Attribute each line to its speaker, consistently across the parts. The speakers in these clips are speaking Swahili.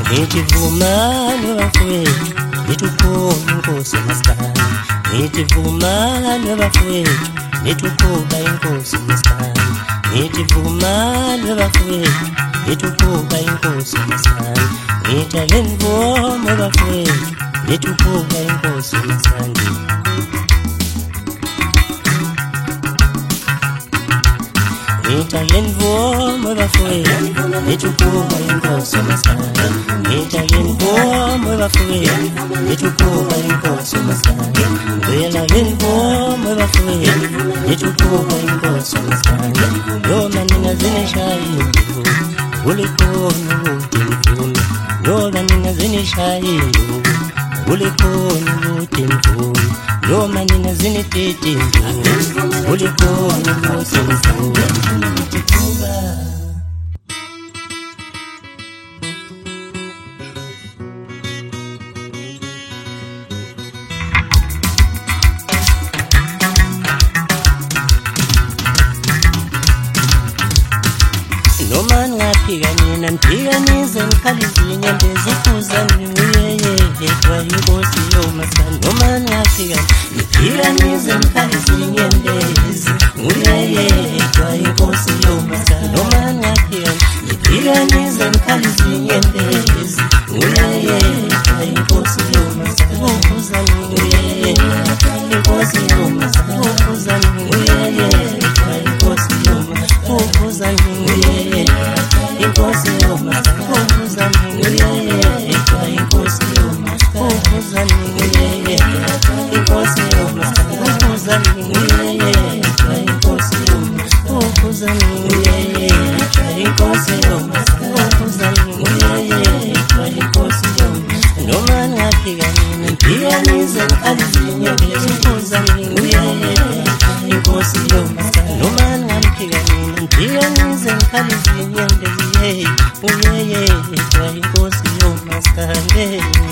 Speaker 1: Nitivumane bafowethu nitukhona inkosi maskandi. Nitivumane bafowethu nitukhona inkosi maskandi. Nitivumane bafowethu nitukhona inkosi maskandi. Nithaleni voma bafowethu nitukhona inkosi maskandi. Nithaleni voma bafowethu nitukhona inkosi maskandi. Nithaleni voma bafowethu nitukhona inkosi maskandi. Nithaleni voma bafowethu nitukhona inkosi maskandi. Noma ningazinishayindu ulikhona ukuthi mvume. Noma ningazinishayindu ulikhona ukuthi mvume. Noma ningazinithethindu ulikhona ukuthi mvume. Noma ngaphika nina mphikanise ngikhalize inyembezi ukuzani nguyeye yedwa inkosi yomaskandi. Noma ngaphika niphikanise ngikhalize inyembezi nguyeye yedwa inkosi yomaskandi. Noma ngaphika niphikanise ngikhalize inyembezi nguyeye yedwa inkosi yomaskandi. Ukuzani nguyeye inkosi yomaskandi. Ukuzani nguyeye yedwa inkosi yomaskandi. Ukuzani nguyeye inkosi yomaskandi. Ukuzani nguyeye yedwa inkosi yomaskandi. Ukuzani nguyeye inkosi yomaskandi. Ukuzani nguyeye yedwa inkosi yomaskandi. Ukuzani nguyeye yedwa inkosi yomaskandi. Ukuzani nguyeye yedwa inkosi yomaskandi. Noma ngaphika nina mphikanise ngikhalize inyembezi ukuzani nguyeye inkosi yomaskandi. Noma ngaphika nina mphikanise ngikhalize inyembezi uyeye yedwa inkosi yomaskandi.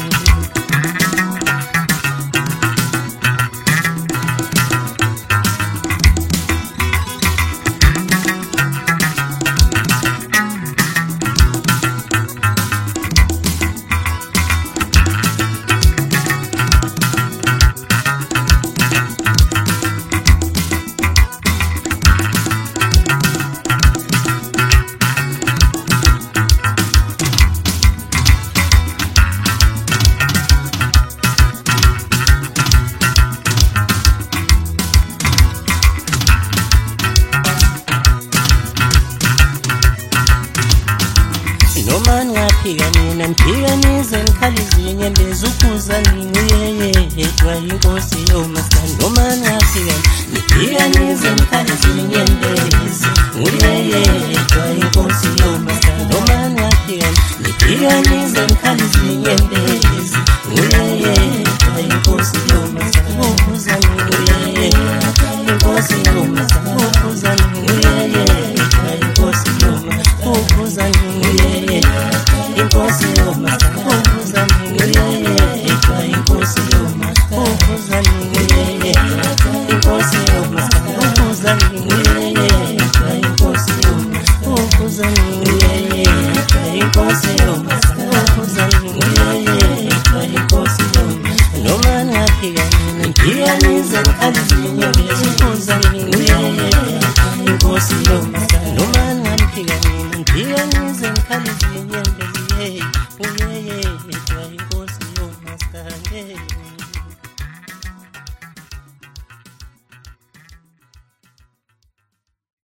Speaker 1: Noma ngaphika nina mphikanise ngikhalize inyembezi ukuzani nguyeye yedwa inkosi yomaskandi. Noma ngaphika niphikanise ngikhalize inyembezi nguyeye yedwa inkosi yomaskandi. Noma ngaphika niphikanise ngikhalize inyembezi nguyeye yedwa inkosi yomaskandi. Ukuzani nguyeye inkosi yomaskandi. Ukuzani nguyeye yedwa inkosi yomaskandi. Ukuzani nguyeye inkosi yomaskandi. Ukuzani nguyeye yedwa inkosi yomaskandi. Ukuzani nguyeye inkosi yomaskandi. Ukuzani nguyeye yedwa inkosi yomaskandi. Ukuzani nguyeye yedwa inkosi yomaskandi. Ukuzani nguyeye yedwa inkosi yomaskandi. Noma ngaphika nina mphikanise ngikhalize inyembezi ukuzani nguyeye inkosi yomaskandi. Noma ngaphika nina mphikanise ngikhalize inyembezi uyeye yedwa inkosi yomaskandi.